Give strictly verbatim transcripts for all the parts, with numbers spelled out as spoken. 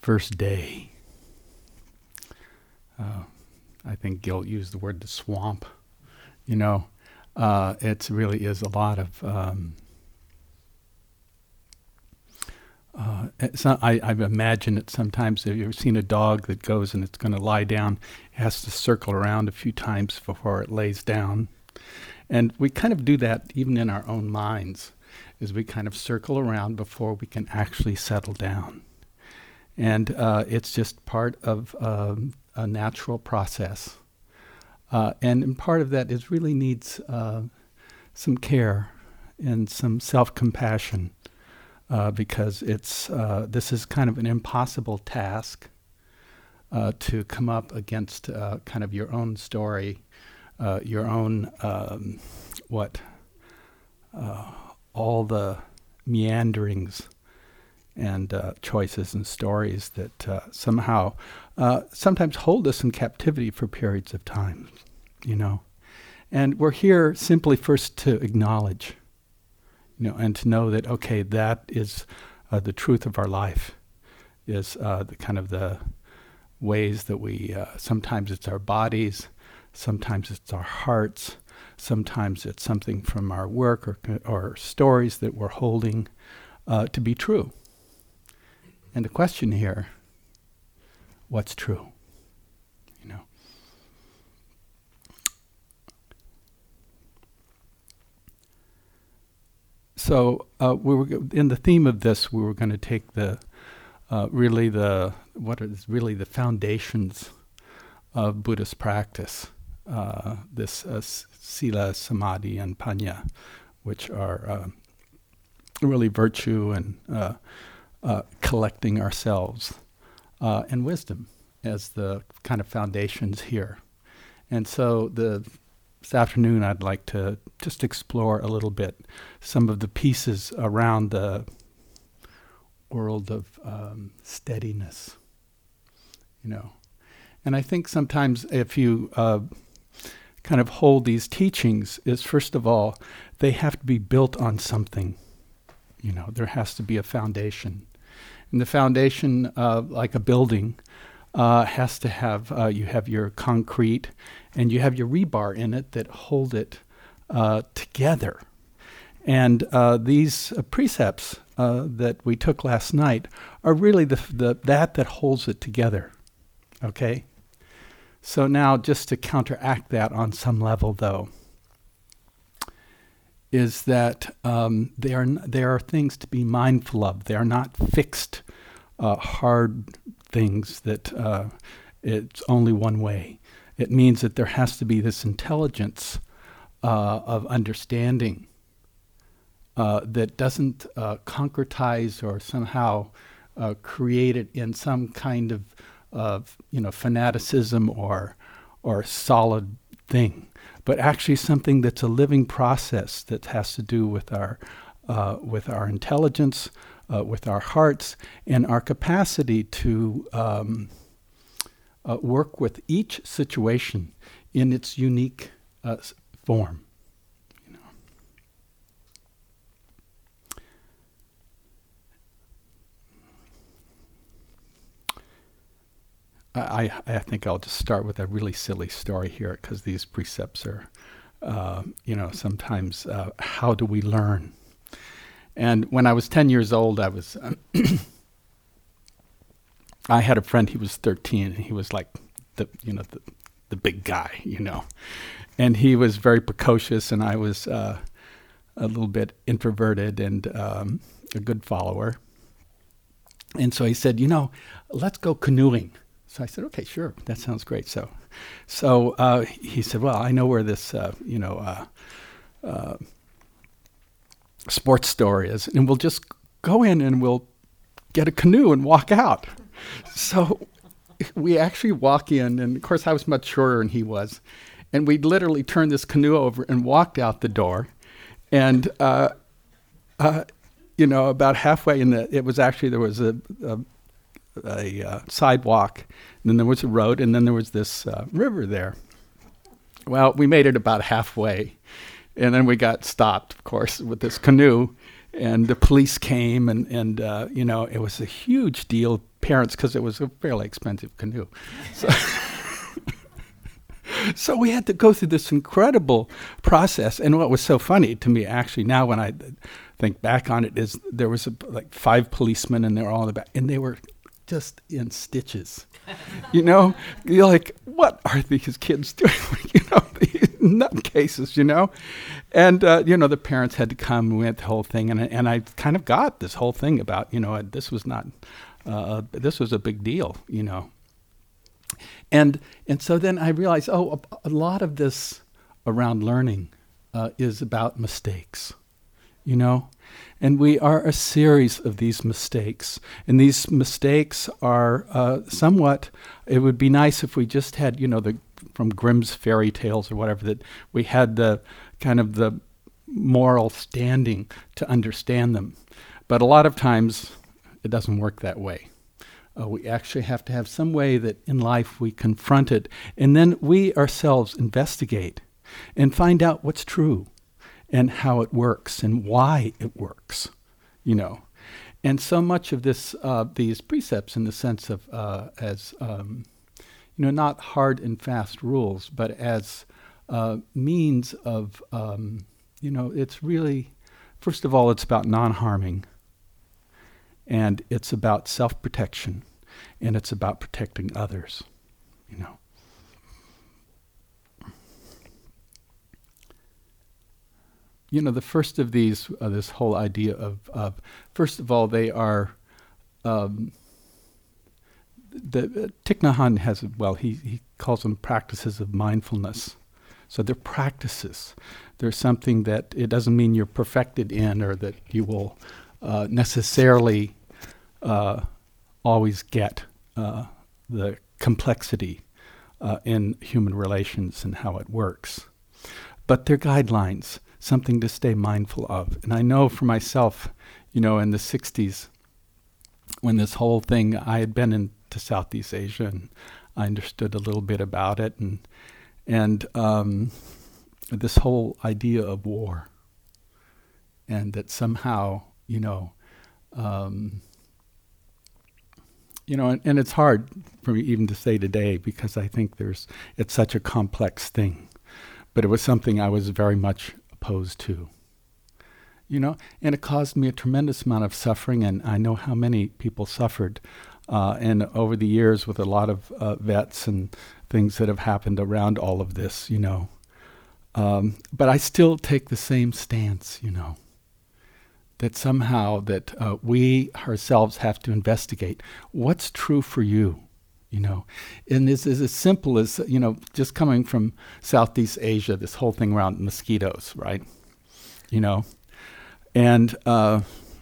first day. Uh, I think Gil used the word the swamp. You know, uh, it really is a lot of. Um, uh, it's not, I, I imagine it sometimes. Have you ever seen a dog that goes and it's going to lie down? It has to circle around a few times before it lays down. And we kind of do that even in our own minds, is we kind of circle around before we can actually settle down. And uh, it's just part of um, a natural process. Uh, and, and part of that is really needs uh, some care and some self-compassion uh, because it's uh, this is kind of an impossible task uh, to come up against uh, kind of your own story, uh, your own, um, what, uh, all the meanderings and uh, choices and stories that uh, somehow uh, sometimes hold us in captivity for periods of time, you know. And we're here simply first to acknowledge, you know, and to know that, okay, that is uh, the truth of our life, is uh, the kind of the ways that we, uh, sometimes it's our bodies, sometimes it's our hearts, sometimes it's something from our work or, or stories that we're holding uh, to be true. And the question here, what's true? You know. So uh, we were g- in the theme of this. We were going to take the uh, really the what is really the foundations of Buddhist practice. Uh, this uh, s- sila, samadhi, and panya, which are uh, really virtue and uh, uh, collecting ourselves, uh, and wisdom as the kind of foundations here. And so the, this afternoon I'd like to just explore a little bit some of the pieces around the world of um, steadiness, you know. And I think sometimes if you uh, kind of hold these teachings, is first of all, they have to be built on something. You know, there has to be a foundation. And the foundation, uh, like a building, uh, has to have, uh, you have your concrete and you have your rebar in it that hold it uh, together. And uh, these uh, precepts uh, that we took last night are really the, the that that holds it together, okay? So now just to counteract that on some level, though, is that um, they are n- there are things to be mindful of. They are not fixed, uh, hard things that uh, it's only one way. It means that there has to be this intelligence uh, of understanding uh, that doesn't uh, concretize or somehow uh, create it in some kind of, of you know, fanaticism or or solid thing, but actually something that's a living process that has to do with our uh, with our intelligence, uh, with our hearts, and our capacity to um, uh, work with each situation in its unique uh, s- form. You know. I, I think I'll just start with a really silly story here, because these precepts are, uh, you know, sometimes uh, how do we learn? And when I was ten years old, I was, uh, I had a friend, he was thirteen, and he was like the, you know, the, the big guy, you know. And he was very precocious, and I was uh, a little bit introverted and um, a good follower. And so he said, you know, let's go canoeing. So I said, okay, sure, that sounds great. So, so uh, he said, well, I know where this, uh, you know, uh, uh, sports store is, and we'll just go in and we'll get a canoe and walk out. So we actually walk in, and of course I was much shorter than he was, and we literally turned this canoe over and walked out the door, and uh, uh, you know, about halfway in the, it was actually, there was a, a a uh, sidewalk, and then there was a road, and then there was this uh, river there. Well, we made it about halfway, and then we got stopped, of course, with this canoe, and the police came, and, and uh, you know, it was a huge deal. parents because it was a fairly expensive canoe. So, so we had to go through this incredible process. And what was so funny to me, actually, now when I think back on it, is there was a, like five policemen, and they were all in the back, and they were just in stitches. You know, you're like, what are these kids doing? You know, these nutcases, you know? And, uh, you know, the parents had to come, we went the whole thing, and, and I kind of got this whole thing about, you know, this was not, uh, this was a big deal, you know? And and so then I realized, oh, a, a lot of this around learning uh, is about mistakes, you know? And we are a series of these mistakes. And these mistakes are uh, somewhat, it would be nice if we just had, you know, the from Grimm's fairy tales or whatever, that we had the kind of the moral standing to understand them. But a lot of times it doesn't work that way. Uh, we actually have to have some way that in life we confront it, and then we ourselves investigate and find out what's true and how it works and why it works, you know. And so much of this, uh, these precepts in the sense of uh, as, um, you know, not hard and fast rules, but as uh, means of, um, you know, it's really, first of all, it's about non-harming. And it's about self-protection, and it's about protecting others, you know. You know, the first of these, uh, this whole idea of, of, first of all, they are, um, the uh, Thich Nhat Hanh has, well, he, he calls them practices of mindfulness. So they're practices. They're something that it doesn't mean you're perfected in, or that you will uh, necessarily uh, always get uh, the complexity uh, in human relations and how it works. But they're guidelines, something to stay mindful of. And I know for myself, you know, in the sixties, when this whole thing, I had been into Southeast Asia, and I understood a little bit about it, and and um, this whole idea of war, and that somehow, you know, um, you know, and, and it's hard for me even to say today, because I think there's, it's such a complex thing, but it was something I was very much opposed to, you know, and it caused me a tremendous amount of suffering, and I know how many people suffered, uh, and over the years with a lot of uh, vets and things that have happened around all of this, you know, um, but I still take the same stance, you know, that somehow that uh, we ourselves have to investigate what's true for you, you know. And this is as simple as, you know, just coming from Southeast Asia, this whole thing around mosquitoes, right? You know, and uh,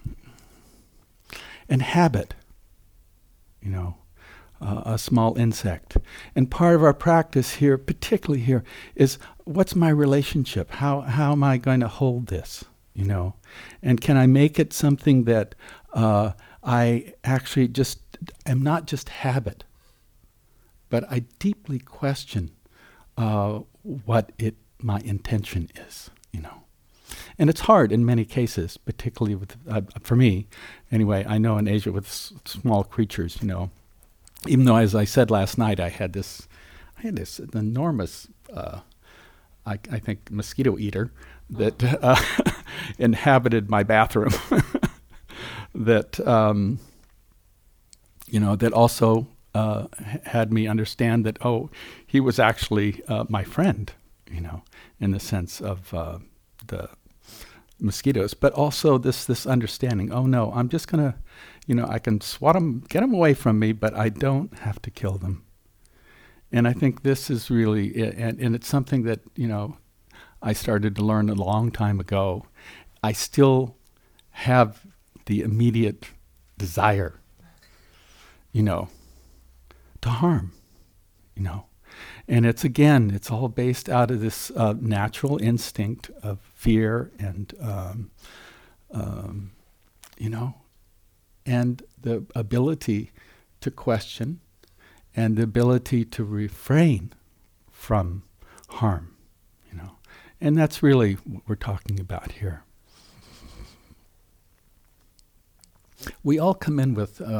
and habit, you know, uh, a small insect. And part of our practice here, particularly here, is what's my relationship? How how am I going to hold this? You know, and can I make it something that uh, I actually just am not just habit, but I deeply question uh, what it my intention is, you know. And it's hard in many cases, particularly with, uh, for me, anyway, I know in Asia with s- small creatures, you know, even though, as I said last night, I had this, I had this enormous, uh, I, I think, mosquito eater that uh, inhabited my bathroom that, um, you know, that also uh, h- had me understand that, oh, he was actually uh, my friend, you know, in the sense of uh, the mosquitoes, but also this this understanding, oh no, I'm just going to, you know, I can swat them, get them away from me, but I don't have to kill them. And I think this is really, and, and it's something that, you know, I started to learn a long time ago. I still have the immediate desire, you know, to harm, you know. And it's, again, it's all based out of this uh, natural instinct of fear and, um, um, you know, and the ability to question and the ability to refrain from harm, you know. And that's really what we're talking about here. We all come in with uh,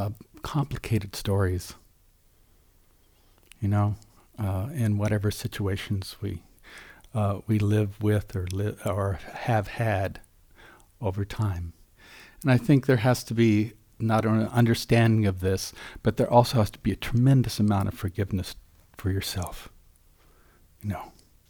complicated stories, you know, uh, in whatever situations we uh, we live with or li- or have had over time. And I think there has to be not only an understanding of this, but there also has to be a tremendous amount of forgiveness for yourself. You know,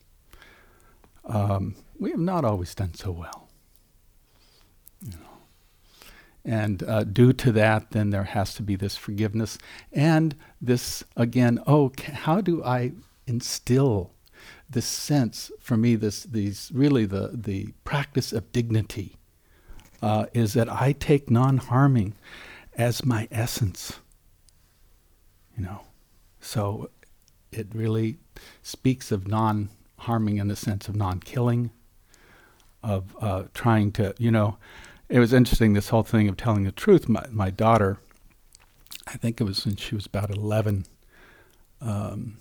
um, we have not always done so well. You know, and uh, due to that, then there has to be this forgiveness and this again. Oh, ca- how do I instill this sense for me? This these really the the practice of dignity. Uh, is that I take non-harming as my essence, you know. So it really speaks of non-harming in the sense of non-killing, of uh, trying to, you know, it was interesting, this whole thing of telling the truth. My, my daughter, I think it was when she was about eleven, um,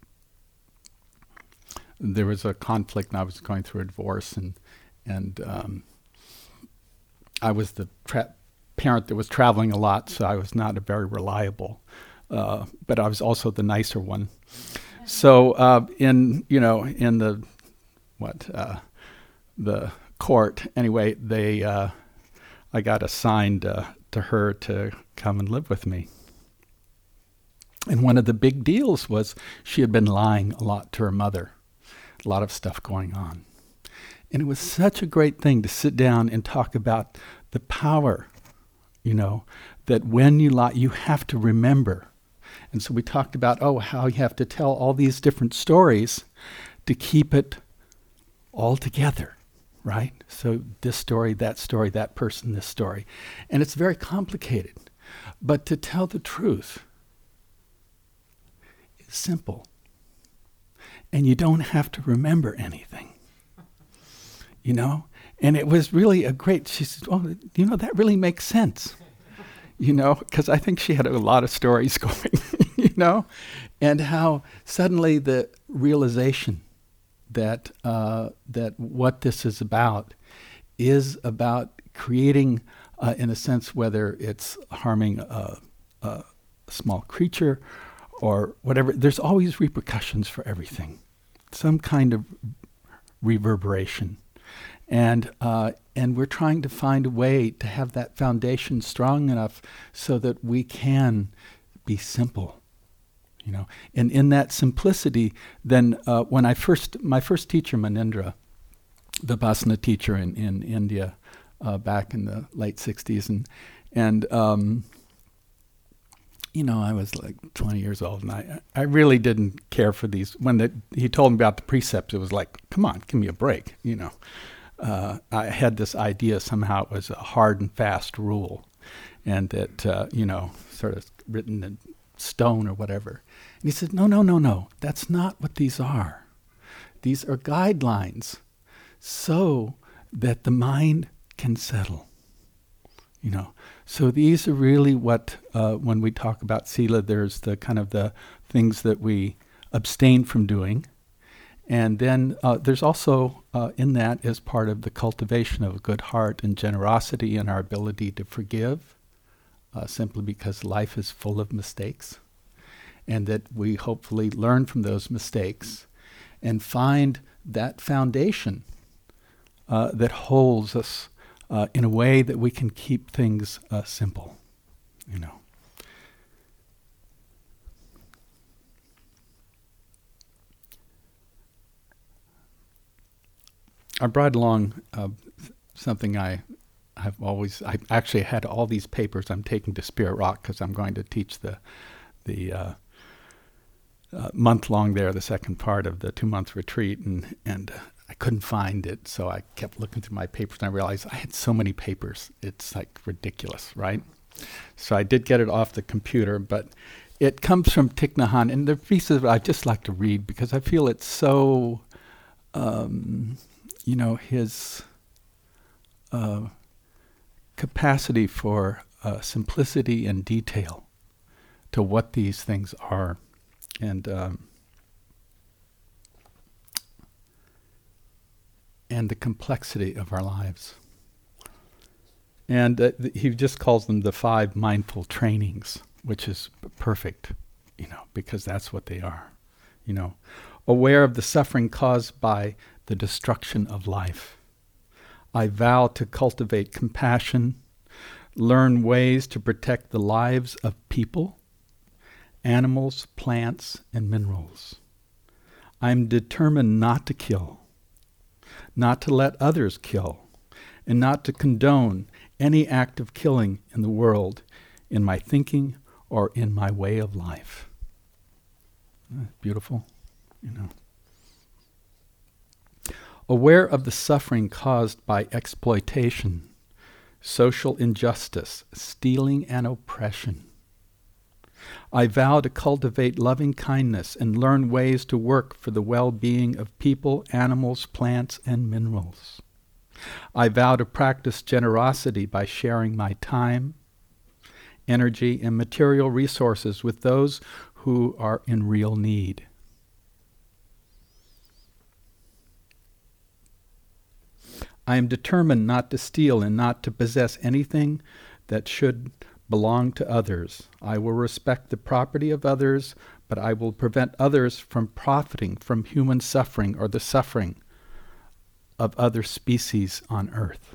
there was a conflict and I was going through a divorce, and, and, um, I was the tra- parent that was traveling a lot, so I was not a very reliable, uh, but I was also the nicer one. So uh, in you know in the what uh, the court anyway, they uh, I got assigned uh, to her to come and live with me. And one of the big deals was she had been lying a lot to her mother, a lot of stuff going on. And it was such a great thing to sit down and talk about the power, you know, that when you lie, you have to remember. And so we talked about, oh, how you have to tell all these different stories to keep it all together, right? So this story, that story, that person, this story. And it's very complicated. But to tell the truth is simple. And you don't have to remember anything. You know, and it was really a great, she said, oh, you know, that really makes sense, you know, because I think she had a lot of stories going, you know, and how suddenly the realization that uh, that what this is about is about creating, uh, in a sense, whether it's harming a, a small creature or whatever, there's always repercussions for everything, some kind of reverberation. And uh, and we're trying to find a way to have that foundation strong enough so that we can be simple, you know. And in that simplicity, then uh, when I first, my first teacher, Manindra, the Vipassana teacher in, in India uh, back in the late sixties, and, and um, you know, I was like twenty years old, and I, I really didn't care for these. When the, he told me about the precepts, it was like, come on, give me a break, you know. Uh, I had this idea somehow it was a hard and fast rule, and that, uh, you know, sort of written in stone or whatever. And he said, no, no, no, no, that's not what these are. These are guidelines so that the mind can settle, you know. So these are really what, uh, when we talk about sila, there's the kind of the things that we abstain from doing. And then uh, there's also uh, in that is part of the cultivation of a good heart and generosity and our ability to forgive, uh, simply because life is full of mistakes, and that we hopefully learn from those mistakes and find that foundation uh, that holds us uh, in a way that we can keep things uh, simple, you know. I brought along uh, something I have always, I actually had all these papers I'm taking to Spirit Rock because I'm going to teach the the uh, uh, month long there, the second part of the two month retreat, and, and uh, I couldn't find it, so I kept looking through my papers and I realized I had so many papers, it's like ridiculous, right? So I did get it off the computer, but it comes from Thich Nhat Hanh, and the pieces I just like to read because I feel it's so, um, you know, his uh, capacity for uh, simplicity and detail to what these things are. And um, and the complexity of our lives. And uh, th- he just calls them the five mindful trainings, which is p- perfect, you know, because that's what they are, you know. Aware of the suffering caused by the destruction of life. I vow to cultivate compassion, learn ways to protect the lives of people, animals, plants, and minerals. I am determined not to kill, not to let others kill, and not to condone any act of killing in the world, in my thinking or in my way of life. Uh, beautiful, you know. Aware of the suffering caused by exploitation, social injustice, stealing, and oppression. I vow to cultivate loving kindness and learn ways to work for the well-being of people, animals, plants, and minerals. I vow to practice generosity by sharing my time, energy, and material resources with those who are in real need. I am determined not to steal and not to possess anything that should belong to others. I will respect the property of others, but I will prevent others from profiting from human suffering or the suffering of other species on earth.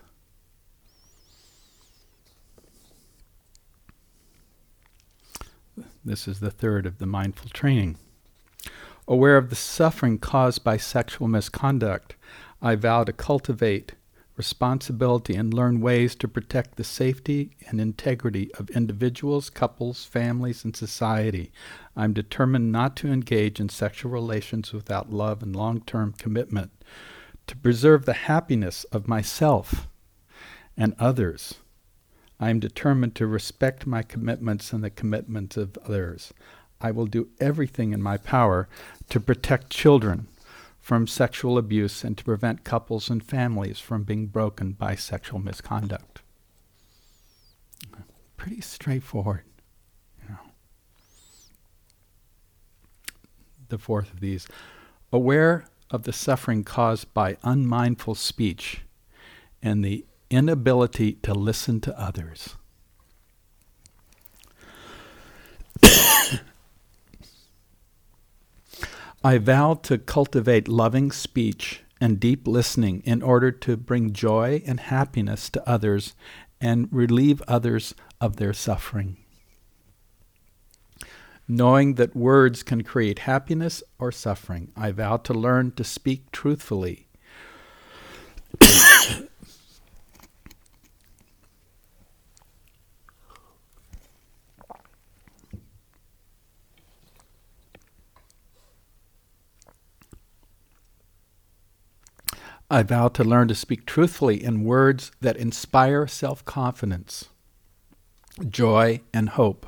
This is the third of the mindful training. Aware of the suffering caused by sexual misconduct, I vow to cultivate responsibility and learn ways to protect the safety and integrity of individuals, couples, families, and society. I'm determined not to engage in sexual relations without love and long-term commitment, to preserve the happiness of myself and others. I am determined to respect my commitments and the commitments of others. I will do everything in my power to protect children from sexual abuse and to prevent couples and families from being broken by sexual misconduct. Pretty straightforward, you know. The fourth of these, aware of the suffering caused by unmindful speech and the inability to listen to others. I vow to cultivate loving speech and deep listening in order to bring joy and happiness to others and relieve others of their suffering. Knowing that words can create happiness or suffering, I vow to learn to speak truthfully. I vow to learn to speak truthfully in words that inspire self-confidence, joy, and hope.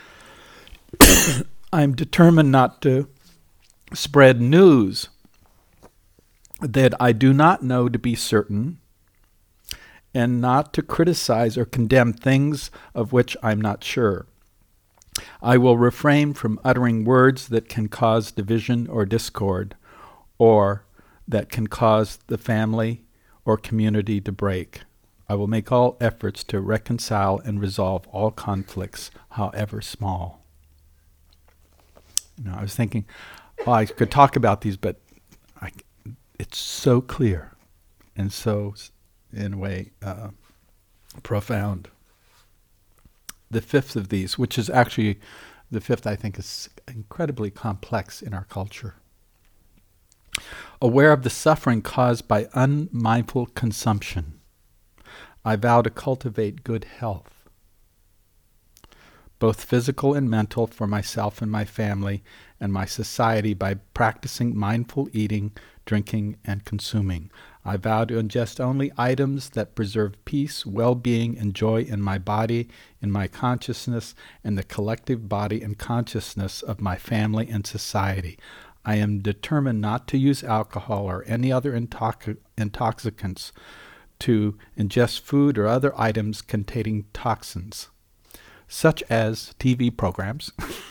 I am determined not to spread news that I do not know to be certain, and not to criticize or condemn things of which I'm not sure. I will refrain from uttering words that can cause division or discord, or that can cause the family or community to break. I will make all efforts to reconcile and resolve all conflicts, however small. You know, I was thinking, well, I could talk about these, but I, it's so clear and so, in a way, uh, profound. The fifth of these, which is actually, the fifth I think is incredibly complex in our culture. Aware of the suffering caused by unmindful consumption, I vow to cultivate good health, both physical and mental, for myself and my family and my society by practicing mindful eating, drinking, and consuming. I vow to ingest only items that preserve peace, well-being, and joy in my body, in my consciousness, and the collective body and consciousness of my family and society. I am determined not to use alcohol or any other intox- intoxicants, to ingest food or other items containing toxins, such as T V programs,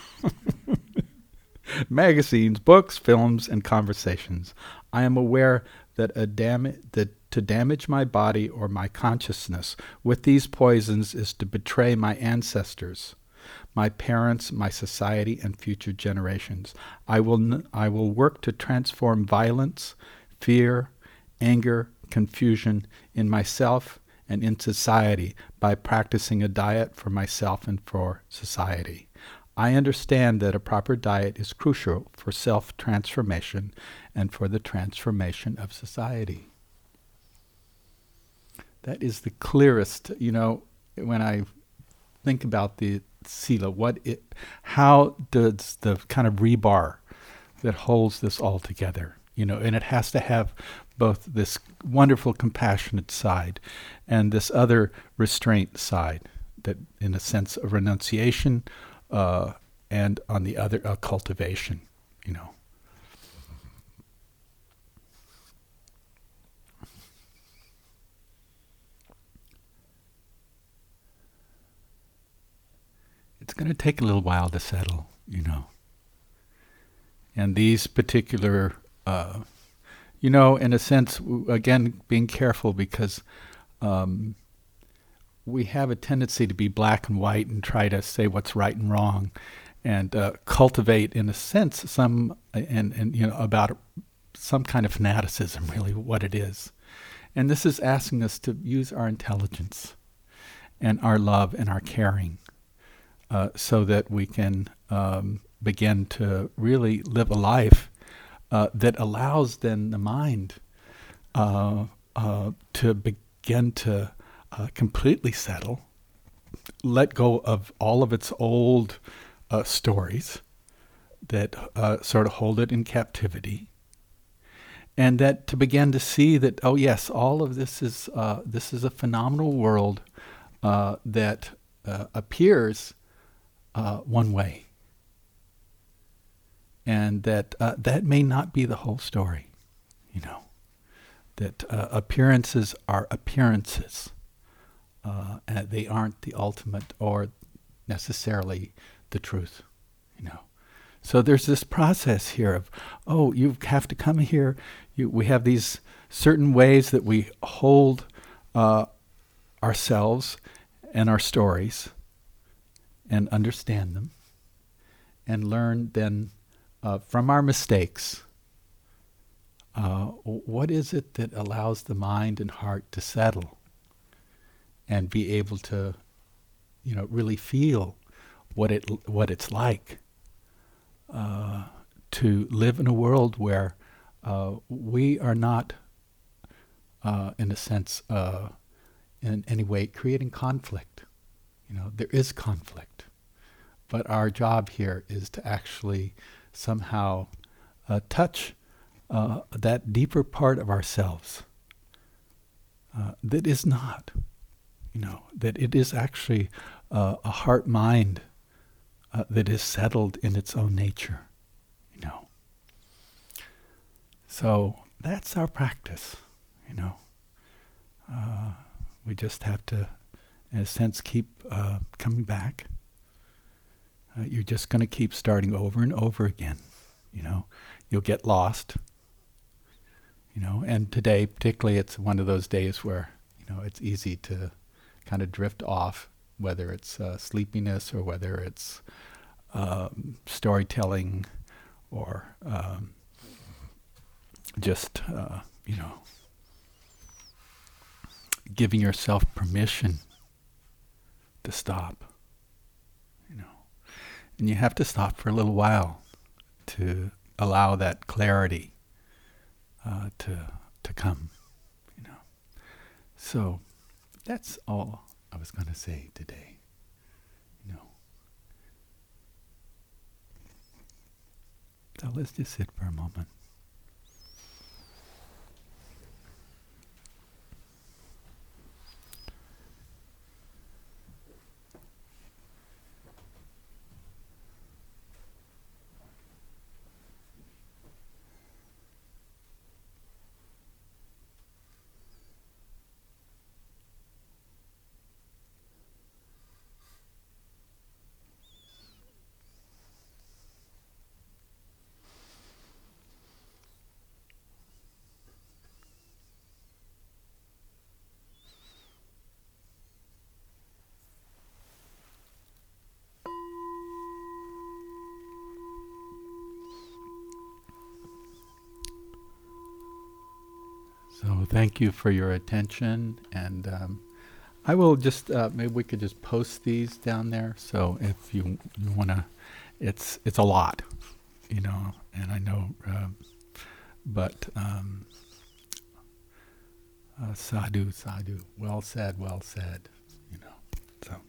magazines, books, films, and conversations. I am aware that, a dam- that to damage my body or my consciousness with these poisons is to betray my ancestors, my parents, my society, and future generations. I will, n- I will work to transform violence, fear, anger, confusion in myself and in society by practicing a diet for myself and for society. I understand that a proper diet is crucial for self-transformation and for the transformation of society. That is the clearest, you know, when I think about the sila, what it, how does the kind of rebar that holds this all together, you know, and it has to have both this wonderful compassionate side and this other restraint side, that in a sense of renunciation, uh, and on the other, uh, cultivation, you know. It's going to take a little while to settle, you know. And these particular, uh, you know, in a sense, w- again, being careful because um, we have a tendency to be black and white and try to say what's right and wrong, and uh, cultivate, in a sense, some and and you know about some kind of fanaticism, really, what it is. And this is asking us to use our intelligence and our love and our caring, uh, so that we can um, begin to really live a life uh, that allows then the mind uh, uh, to begin to uh, completely settle, let go of all of its old uh, stories that uh, sort of hold it in captivity, and that to begin to see that, oh yes, all of this is uh, this is a phenomenal world uh, that uh, appears uh, one way, and that uh, that may not be the whole story, you know, that uh, appearances are appearances, uh, and they aren't the ultimate or necessarily the truth, you know. So there's this process here of, oh, you have to come here. You, we have these certain ways that we hold uh, ourselves and our stories and understand them and learn then uh, from our mistakes. Uh, what is it that allows the mind and heart to settle and be able to, you know, really feel what it what it's like uh, to live in a world where uh, we are not, uh, in a sense, uh, in any way creating conflict. You know, there is conflict, but our job here is to actually somehow uh, touch uh, that deeper part of ourselves uh, that is not, you know, that it is actually uh, a heart-mind uh, that is settled in its own nature, you know. So that's our practice, you know. Uh, we just have to, in a sense, keep uh, coming back. Uh, you're just going to keep starting over and over again, you know. You'll get lost, you know. And today, particularly, it's one of those days where, you know, it's easy to kind of drift off, whether it's uh, sleepiness or whether it's um, storytelling or um, just, uh, you know, giving yourself permission to stop, you know. And you have to stop for a little while to allow that clarity uh, to to come, you know. So that's all I was going to say today, you know. So let's just sit for a moment. So thank you for your attention, and um, I will just uh, maybe we could just post these down there. So if you you want to, it's it's a lot, you know, and I know, uh, but um, uh, sadhu, sadhu, well said, well said.